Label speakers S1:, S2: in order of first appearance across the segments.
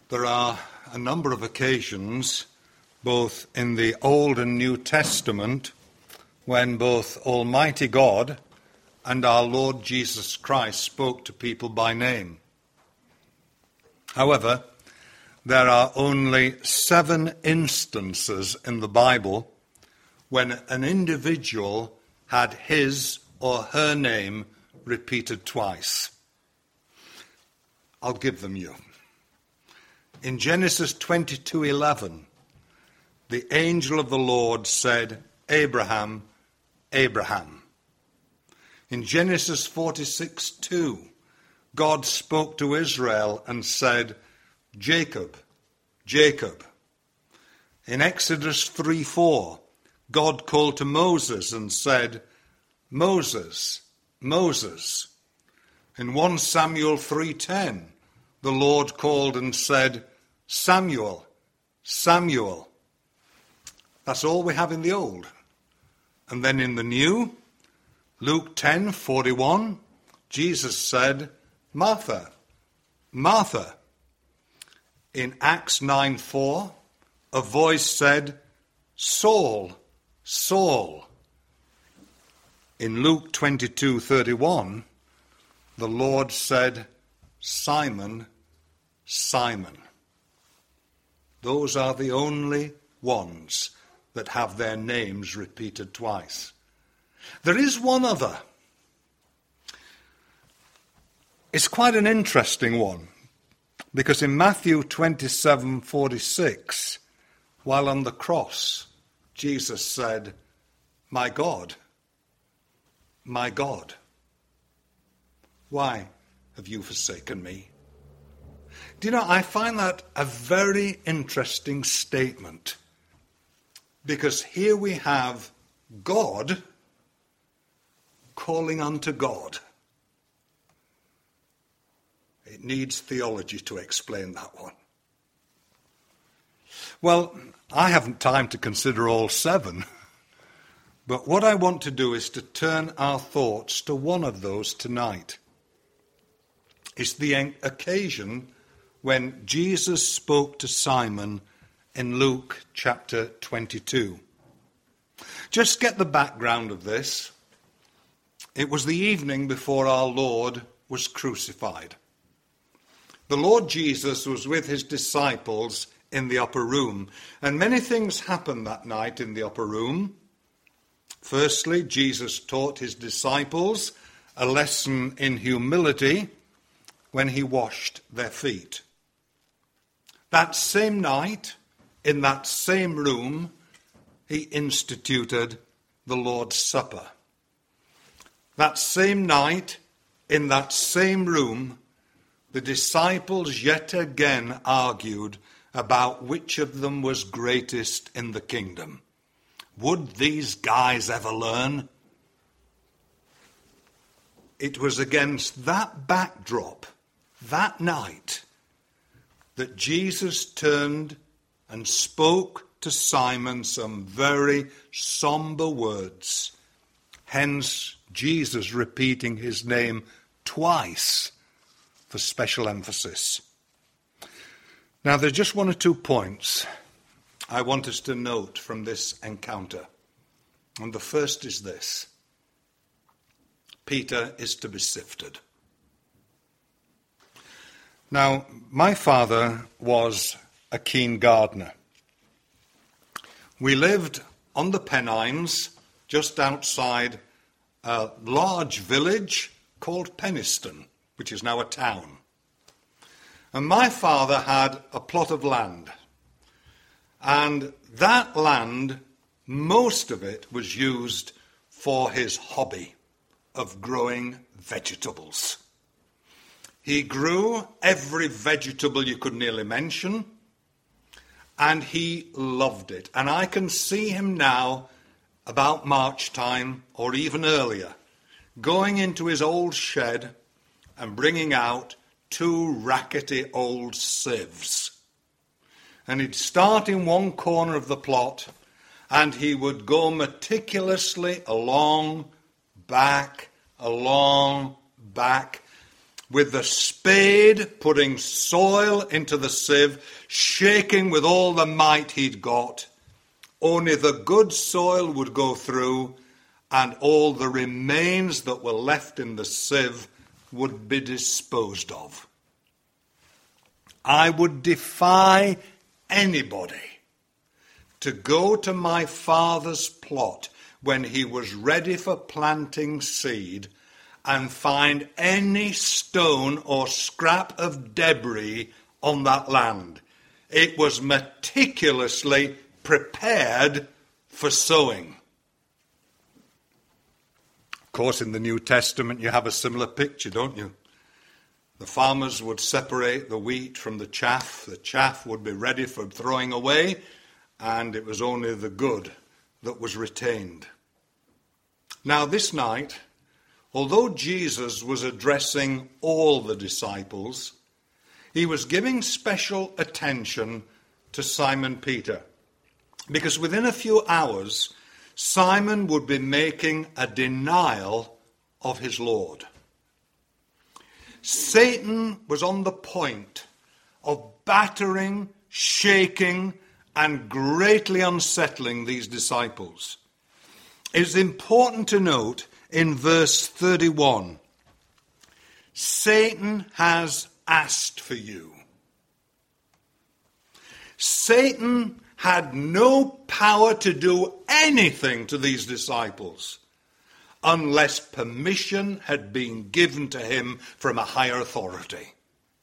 S1: There are a number of occasions, both in the Old and New Testament, when both Almighty God and our Lord Jesus Christ spoke to people by name. However, there are only 7 instances in the Bible when an individual had his or her name repeated twice. I'll give them you. In Genesis 22:11, the angel of the Lord said, "Abraham, Abraham." In Genesis 46:2, God spoke to Israel and said, "Jacob, Jacob." In Exodus 3:4, God called to Moses and said, "Moses, Moses." In 1 Samuel 3:10, the Lord called and said, "Samuel, Samuel." That's all we have in the Old. And then in the New, Luke 10:41, Jesus said, "Martha, Martha." In Acts 9:4, a voice said, "Saul, Saul." In Luke 22:31, the Lord said, "Simon, Simon." Those are the only ones that have their names repeated twice. There is one other. It's quite an interesting one, because in Matthew 27:46, while on the cross, Jesus said, my God, why have you forsaken me?" Do you know, I find that a very interesting statement, because here we have God calling unto God. It needs theology to explain that one. Well, I haven't time to consider all 7, but what I want to do is to turn our thoughts to one of those tonight. It's the occasion when Jesus spoke to Simon in Luke chapter 22. Just get the background of this. It was the evening before our Lord was crucified. The Lord Jesus was with his disciples in the upper room, and many things happened that night in the upper room. Firstly, Jesus taught his disciples a lesson in humility when he washed their feet. That same night, in that same room, he instituted the Lord's Supper. That same night, in that same room, the disciples yet again argued about which of them was greatest in the kingdom. Would these guys ever learn? It was against that backdrop, that night, that Jesus turned and spoke to Simon some very somber words. Hence, Jesus repeating his name twice for special emphasis. Now, there's just 1 or 2 points I want us to note from this encounter. And the first is this: Peter is to be sifted. Now, my father was a keen gardener. We lived on the Pennines, just outside a large village called Penistone, which is now a town. And my father had a plot of land. And that land, most of it was used for his hobby of growing vegetables. He grew every vegetable you could nearly mention, and he loved it. And I can see him now, about March time, or even earlier, going into his old shed and bringing out 2 rackety old sieves. And he'd start in one corner of the plot, and he would go meticulously along, back, with the spade, putting soil into the sieve, shaking with all the might he'd got. Only the good soil would go through, and all the remains that were left in the sieve would be disposed of. I would defy anybody to go to my father's plot when he was ready for planting seed and find any stone or scrap of debris on that land. It was meticulously prepared for sowing. Of course, in the New Testament, you have a similar picture, don't you? The farmers would separate the wheat from the chaff. The chaff would be ready for throwing away, and it was only the good that was retained. Now, this night, although Jesus was addressing all the disciples, he was giving special attention to Simon Peter, because within a few hours, Simon would be making a denial of his Lord. Satan was on the point of battering, shaking, and greatly unsettling these disciples. It is important to note in verse 31, Satan has asked for you. Satan had no power to do anything to these disciples unless permission had been given to him from a higher authority.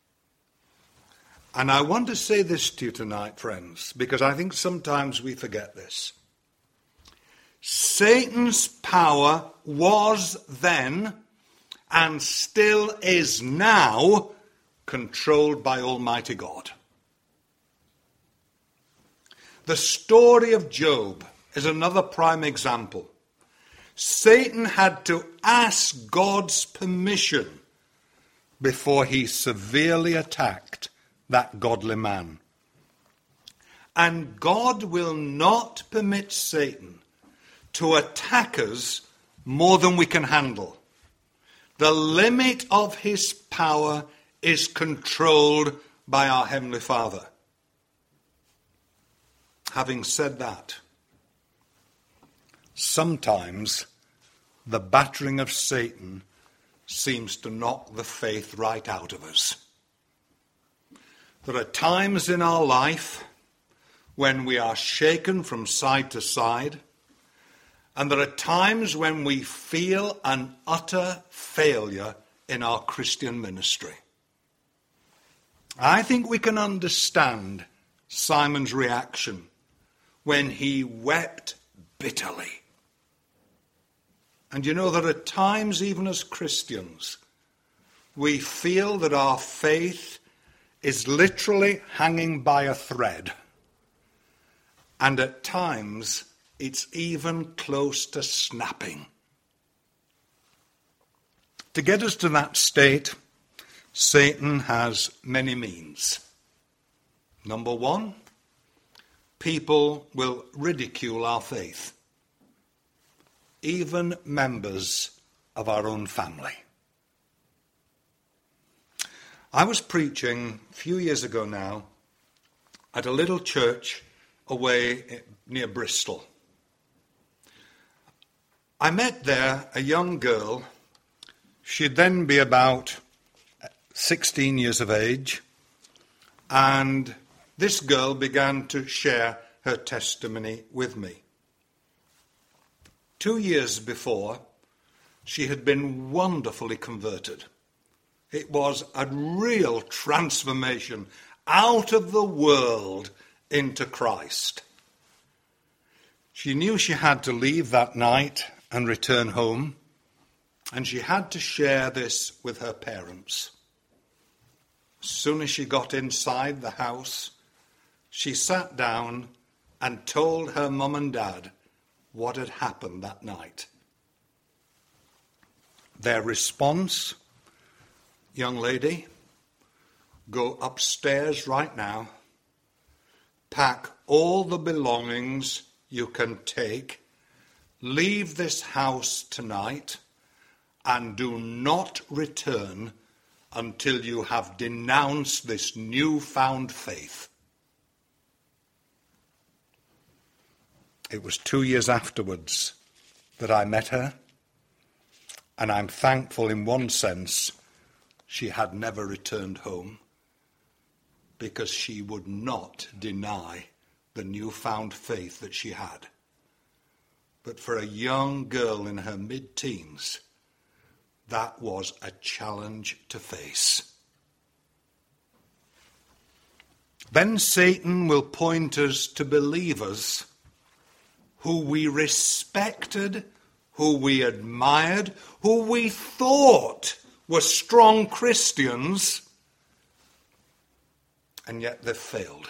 S1: And I want to say this to you tonight, friends, because I think sometimes we forget this. Satan's power was then and still is now controlled by Almighty God. The story of Job is another prime example. Satan had to ask God's permission before he severely attacked that godly man. And God will not permit Satan to attack us more than we can handle. The limit of his power is controlled by our Heavenly Father. Having said that, sometimes the battering of Satan seems to knock the faith right out of us. There are times in our life when we are shaken from side to side, and there are times when we feel an utter failure in our Christian ministry. I think we can understand Simon's reaction when he wept bitterly. And you know, there are times, even as Christians, we feel that our faith is literally hanging by a thread. And at times, it's even close to snapping. To get us to that state, Satan has many means. Number one, people will ridicule our faith, even members of our own family. I was preaching a few years ago now at a little church away near Bristol. I met there a young girl. She'd then be about 16 years of age, and this girl began to share her testimony with me. 2 years before, she had been wonderfully converted. It was a real transformation out of the world into Christ. She knew she had to leave that night and return home, and she had to share this with her parents. As soon as she got inside the house, she sat down and told her mum and dad what had happened that night. Their response, young lady, go upstairs right now, pack all the belongings you can take, leave this house tonight, and do not return until you have denounced this newfound faith. It was 2 years afterwards that I met her, and I'm thankful in one sense she had never returned home, because she would not deny the newfound faith that she had. But for a young girl in her mid-teens, that was a challenge to face. Then Satan will point us to believers who we respected, who we admired, who we thought were strong Christians, and yet they've failed.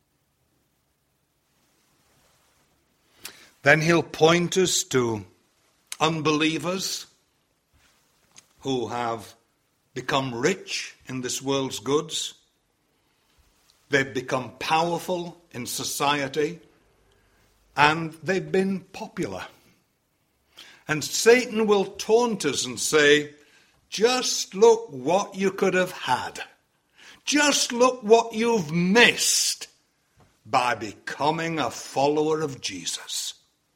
S1: Then he'll point us to unbelievers who have become rich in this world's goods. They've become powerful in society, and they've been popular. And Satan will taunt us and say, just look what you could have had. Just look what you've missed by becoming a follower of Jesus.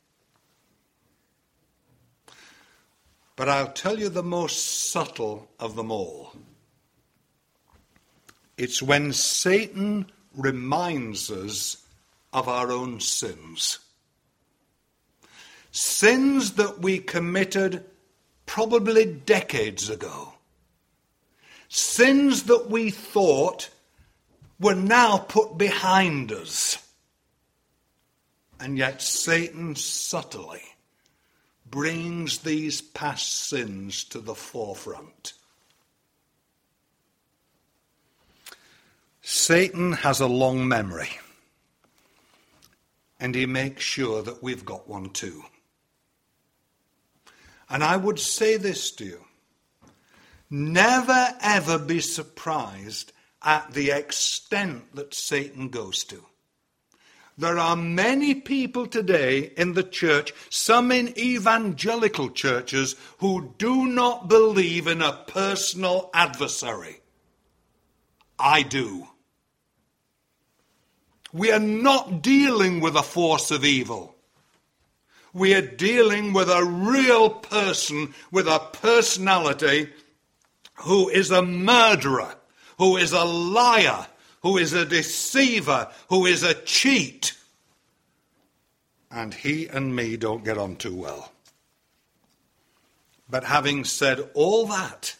S1: But I'll tell you the most subtle of them all. It's when Satan reminds us of our own sins. Sins that we committed probably decades ago. Sins that we thought were now put behind us. And yet Satan subtly brings these past sins to the forefront. Satan has a long memory, and he makes sure that we've got one too. And I would say this to you: never ever be surprised at the extent that Satan goes to. There are many people today in the church, some in evangelical churches, who do not believe in a personal adversary. I do. We are not dealing with a force of evil. We are dealing with a real person with a personality who is a murderer, who is a liar, who is a deceiver, who is a cheat. And he and me don't get on too well. But having said all that,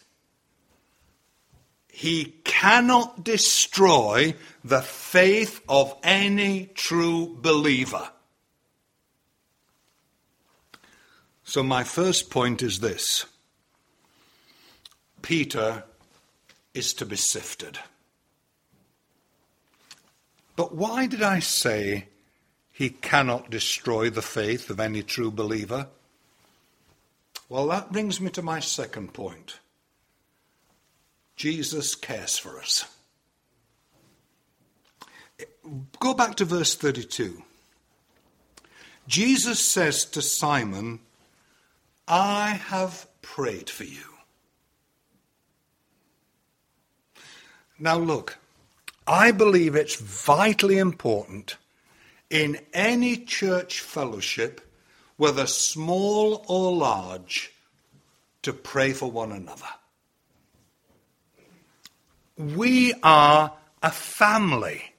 S1: he cannot destroy the faith of any true believer. So my first point is this: Peter is to be sifted. But why did I say he cannot destroy the faith of any true believer? Well, that brings me to my second point. Jesus cares for us. Go back to verse 32. Jesus says to Simon, I have prayed for you. Now look, I believe it's vitally important in any church fellowship, whether small or large, to pray for one another. We are a family.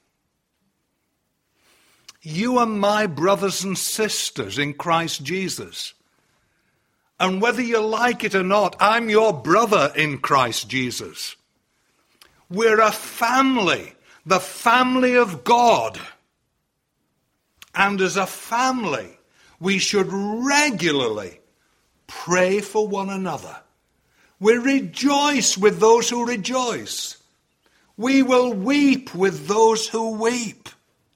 S1: You are my brothers and sisters in Christ Jesus. And whether you like it or not, I'm your brother in Christ Jesus. We're a family, the family of God. And as a family, we should regularly pray for one another. We rejoice with those who rejoice. We will weep with those who weep.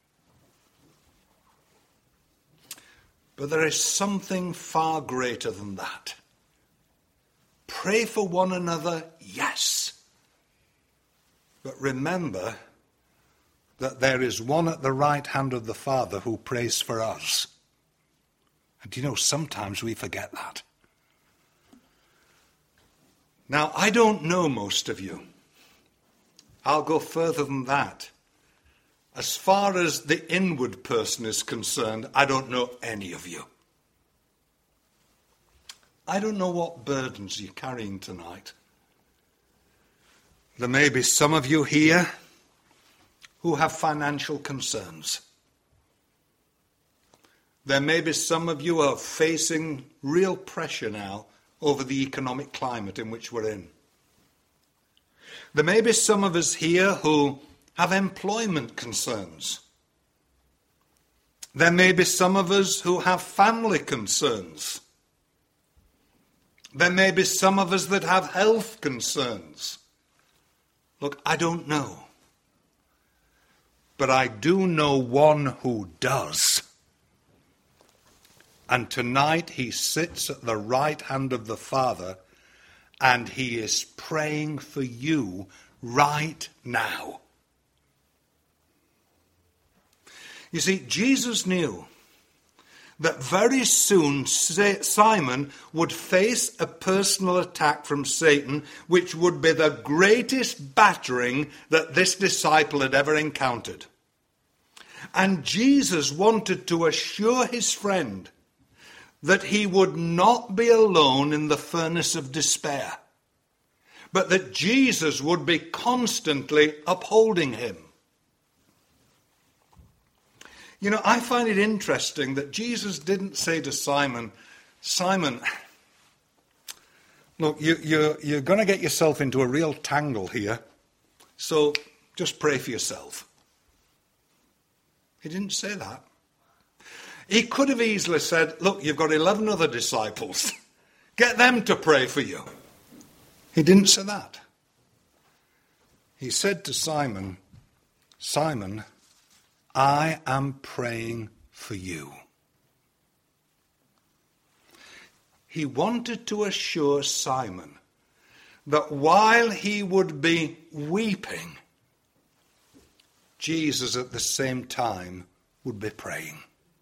S1: But there is something far greater than that. Pray for one another, yes. But remember that there is one at the right hand of the Father who prays for us. And you know, sometimes we forget that. Now, I don't know most of you. I'll go further than that. As far as the inward person is concerned, I don't know any of you. I don't know what burdens you're carrying tonight. There may be some of you here who have financial concerns. There may be some of you who are facing real pressure now over the economic climate in which we're in. There may be some of us here who have employment concerns. There may be some of us who have family concerns. There may be some of us that have health concerns. Look, I don't know. But I do know one who does. And tonight he sits at the right hand of the Father, and he is praying for you right now. You see, Jesus knew that very soon Simon would face a personal attack from Satan, which would be the greatest battering that this disciple had ever encountered. And Jesus wanted to assure his friend that he would not be alone in the furnace of despair, but that Jesus would be constantly upholding him. You know, I find it interesting that Jesus didn't say to Simon, Simon, look, you're going to get yourself into a real tangle here, so just pray for yourself. He didn't say that. He could have easily said, look, you've got 11 other disciples. Get them to pray for you. He didn't say that. He said to Simon, Simon, I am praying for you. He wanted to assure Simon that while he would be weeping, Jesus at the same time would be praying.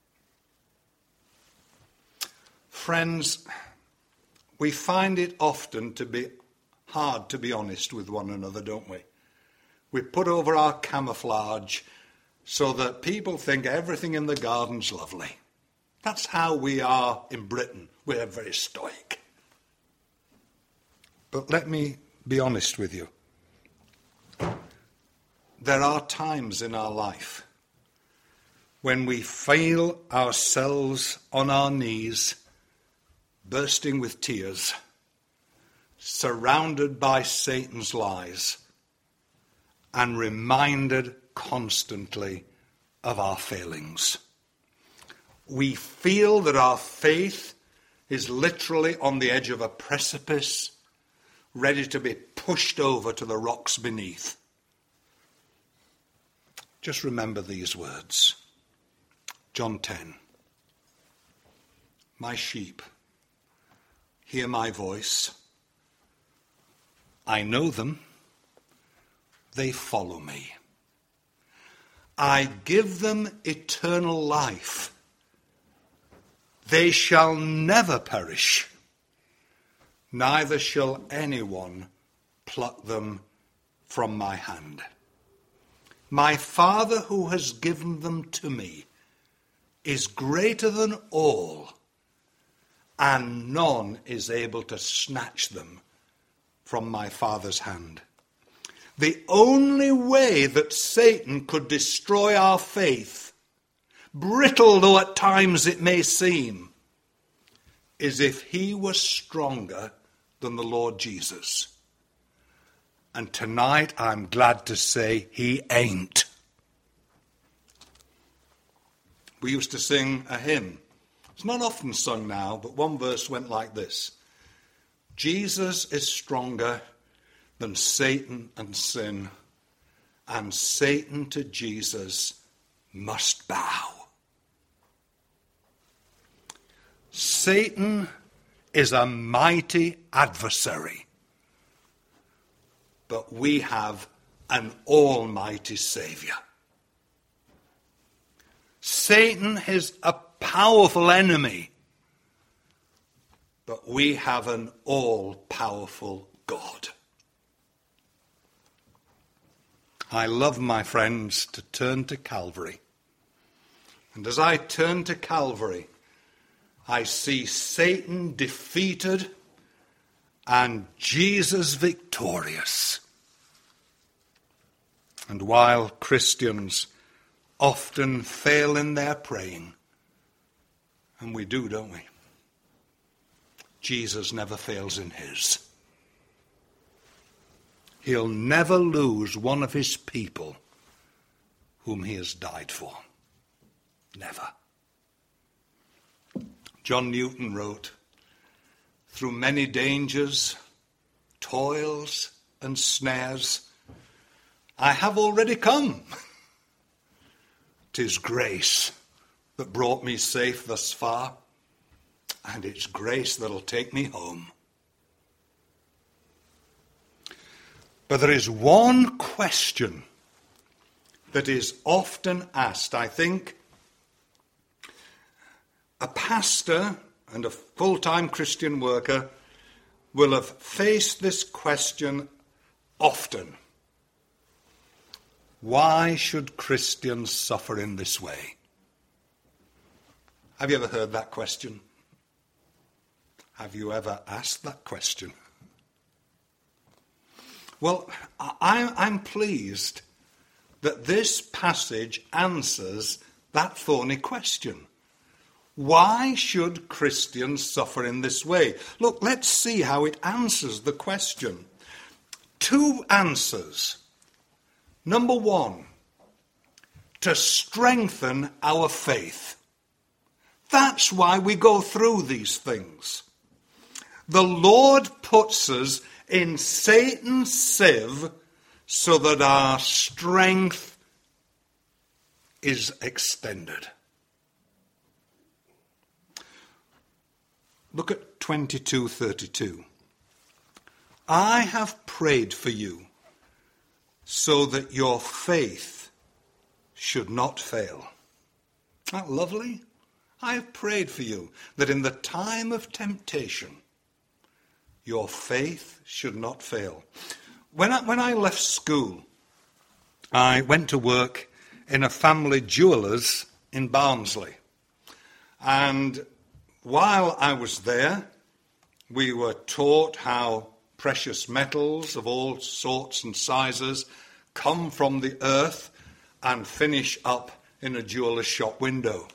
S1: Friends, we find it often to be hard to be honest with one another, don't we? We put over our camouflage so that people think everything in the garden's lovely. That's how we are in Britain. We're very stoic. But let me be honest with you. There are times in our life when we feel ourselves on our knees, bursting with tears, surrounded by Satan's lies, and reminded constantly of our failings. We feel that our faith is literally on the edge of a precipice, ready to be pushed over to the rocks beneath. Just remember these words. John 10. My sheep hear my voice. I know them. They follow me. I give them eternal life. They shall never perish, neither shall anyone pluck them from my hand. My Father who has given them to me is greater than all, and none is able to snatch them from my Father's hand. The only way that Satan could destroy our faith, brittle though at times it may seem, is if he was stronger than the Lord Jesus. And tonight I'm glad to say he ain't. We used to sing a hymn. It's not often sung now, but one verse went like this. Jesus is stronger than Satan and sin, and Satan to Jesus must bow. Satan is a mighty adversary, but we have an almighty Savior. Satan is a powerful enemy, but we have an all-powerful God. I love, my friends, to turn to Calvary. And as I turn to Calvary, I see Satan defeated and Jesus victorious. And while Christians often fail in their praying, and we do, don't we? Jesus never fails in his. He'll never lose one of his people whom he has died for. Never. John Newton wrote, "Through many dangers, toils, and snares, I have already come. 'Tis grace that brought me safe thus far, and it's grace that'll take me home." But there is one question that is often asked. I think a pastor and a full-time Christian worker will have faced this question often. Why should Christians suffer in this way? Have you ever heard that question? Have you ever asked that question? Well, I'm pleased that this passage answers that thorny question. Why should Christians suffer in this way? Look, let's see how it answers the question. Two answers. Number one, to strengthen our faith. That's why we go through these things. The Lord puts us in Satan's sieve so that our strength is extended. Look at 22:32. I have prayed for you so that your faith should not fail. Isn't that lovely? I have prayed for you that in the time of temptation, your faith should not fail. When I left school, I went to work in a family jeweller's in Barnsley. And while I was there, we were taught how precious metals of all sorts and sizes come from the earth and finish up in a jeweller's shop window.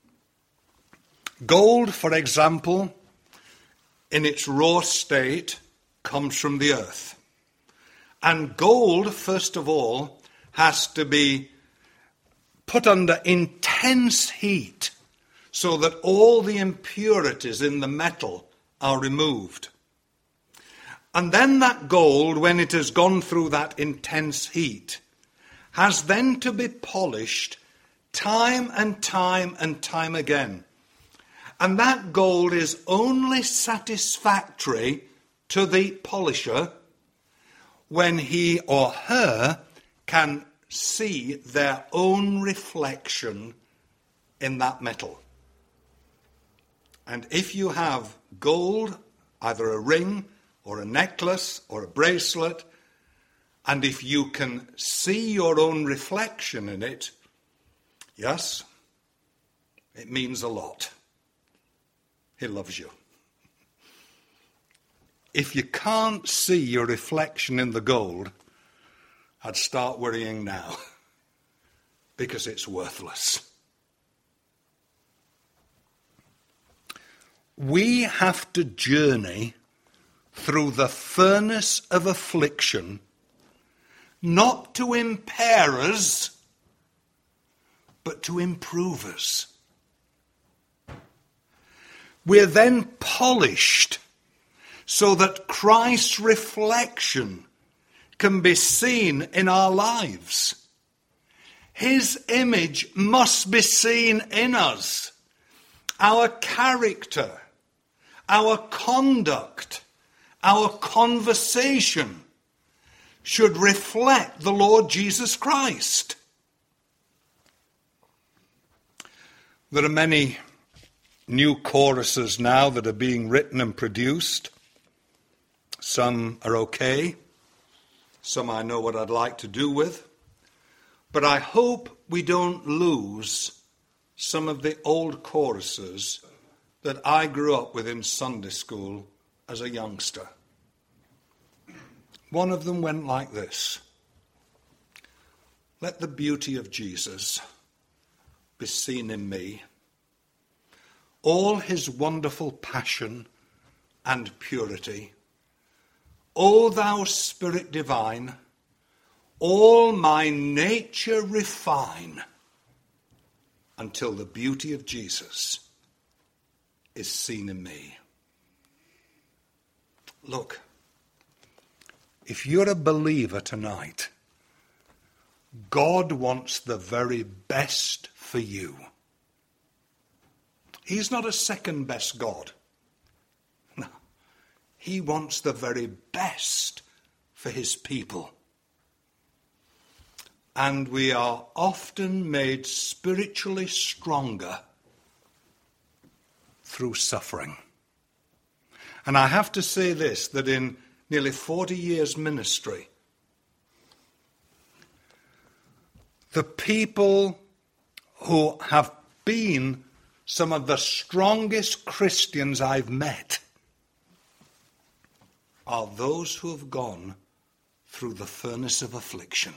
S1: Gold, for example, in its raw state, comes from the earth. And gold, first of all, has to be put under intense heat so that all the impurities in the metal are removed. And then that gold, when it has gone through that intense heat, has then to be polished time and time and time again. And that gold is only satisfactory to the polisher when he or her can see their own reflection in that metal. And if you have gold, either a ring or a necklace or a bracelet, and if you can see your own reflection in it, yes, it means a lot. He loves you. If you can't see your reflection in the gold, I'd start worrying now, because it's worthless. We have to journey through the furnace of affliction, not to impair us, but to improve us. We're then polished so that Christ's reflection can be seen in our lives. His image must be seen in us. Our character, our conduct, our conversation should reflect the Lord Jesus Christ. There are many new choruses now that are being written and produced. Some are okay. Some I know what I'd like to do with. But I hope we don't lose some of the old choruses that I grew up with in Sunday school as a youngster. One of them went like this: let the beauty of Jesus be seen in me, all his wonderful passion and purity. O thou Spirit divine, all my nature refine, until the beauty of Jesus is seen in me. Look, if you're a believer tonight, God wants the very best for you. He's not a second best God. No, he wants the very best for his people. And we are often made spiritually stronger through suffering. And I have to say this, that in nearly 40 years ministry, the people who have been some of the strongest Christians I've met are those who have gone through the furnace of affliction.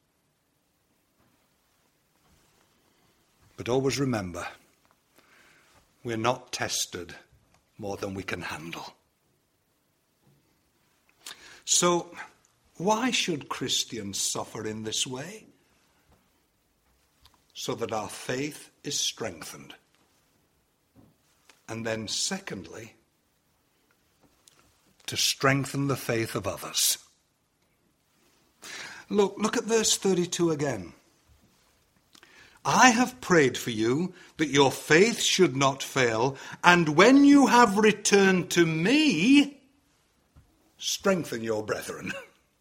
S1: But always remember, we're not tested more than we can handle. So, why should Christians suffer in this way? So that our faith is strengthened. And then secondly, to strengthen the faith of others. Look at verse 32 again. I have prayed for you that your faith should not fail, and when you have returned to me, strengthen your brethren.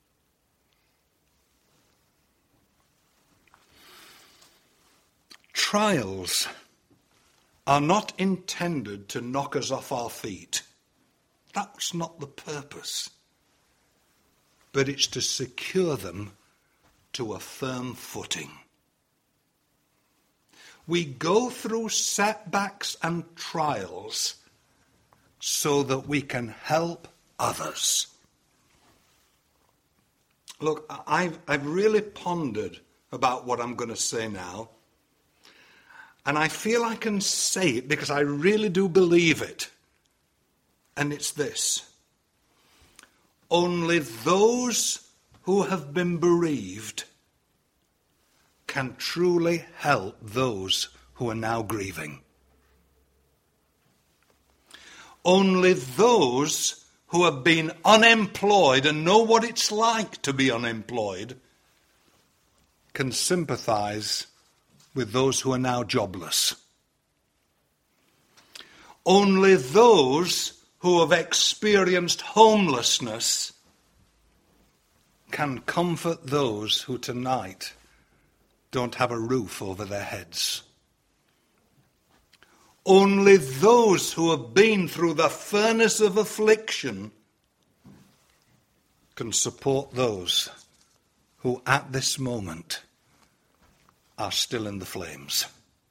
S1: Trials are not intended to knock us off our feet. That's not the purpose. But it's to secure them to a firm footing. We go through setbacks and trials so that we can help others. Look, I've really pondered about what I'm going to say now. And I feel I can say it because I really do believe it. And it's this: only those who have been bereaved can truly help those who are now grieving. Only those who have been unemployed and know what it's like to be unemployed can sympathize with those who are now jobless. Only those who have experienced homelessness can comfort those who tonight don't have a roof over their heads. Only those who have been through the furnace of affliction can support those who at this moment are still in the flames.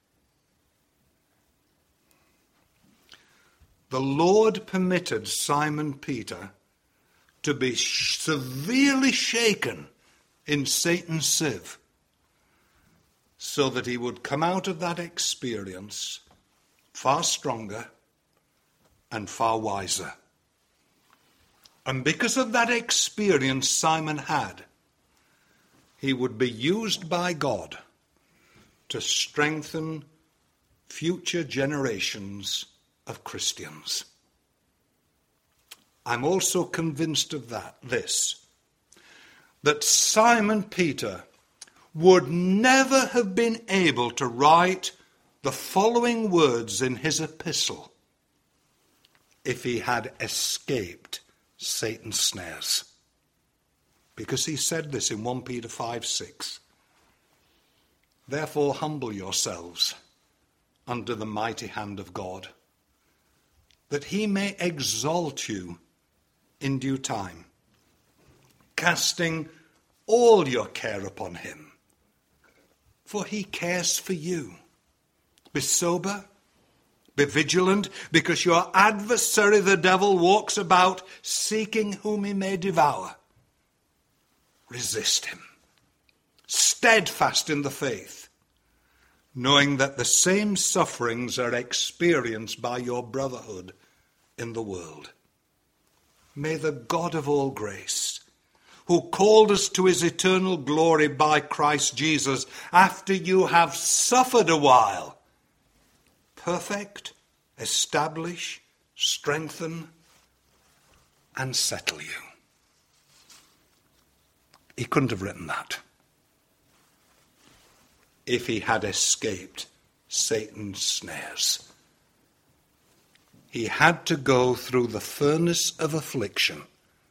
S1: The Lord permitted Simon Peter to be severely shaken in Satan's sieve so that he would come out of that experience far stronger and far wiser. And because of that experience Simon had, he would be used by God to strengthen future generations of Christians. I'm also convinced of that Simon Peter would never have been able to write the following words in his epistle if he had escaped Satan's snares. Because he said this in 1 Peter 5:6. Therefore humble yourselves under the mighty hand of God, that he may exalt you in due time, casting all your care upon him, for he cares for you. Be sober, be vigilant, because your adversary, the devil, walks about seeking whom he may devour. Resist him, steadfast in the faith, knowing that the same sufferings are experienced by your brotherhood in the world. May the God of all grace, who called us to his eternal glory by Christ Jesus, after you have suffered a while, perfect, establish, strengthen, and settle you. He couldn't have written that if he had escaped Satan's snares. He had to go through the furnace of affliction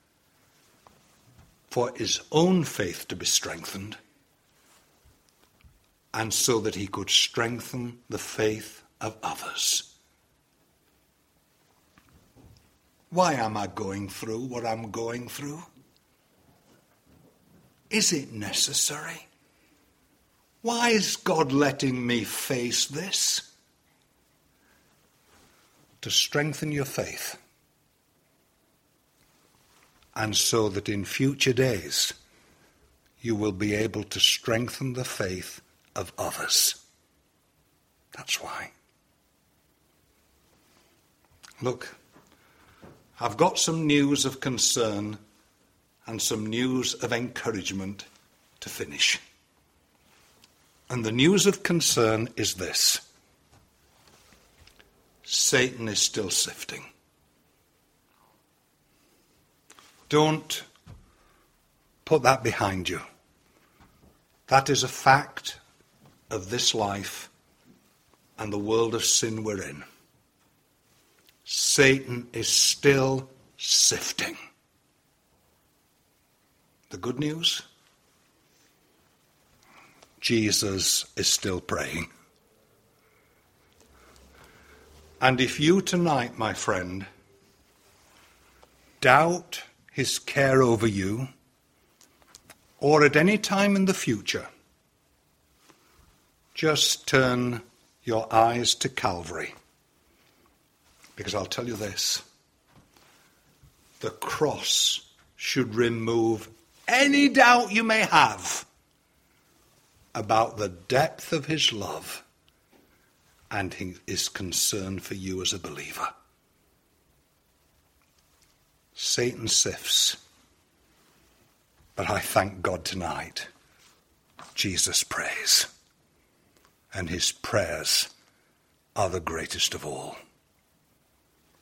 S1: for his own faith to be strengthened, and so that he could strengthen the faith of others. Why am I going through what I'm going through? Is it necessary? Why is God letting me face this? To strengthen your faith, and so that in future days you will be able to strengthen the faith of others. That's why. Look, I've got some news of concern and some news of encouragement to finish. And the news of concern is this: Satan is still sifting. Don't put that behind you. That is a fact of this life and the world of sin we're in. Satan is still sifting. The good news? Jesus is still praying. And if you tonight, my friend, doubt his care over you, or at any time in the future, just turn your eyes to Calvary. Because I'll tell you this: the cross should remove any doubt you may have about the depth of his love and his concern for you as a believer. Satan sifts, but I thank God tonight Jesus prays, and his prayers are the greatest of all.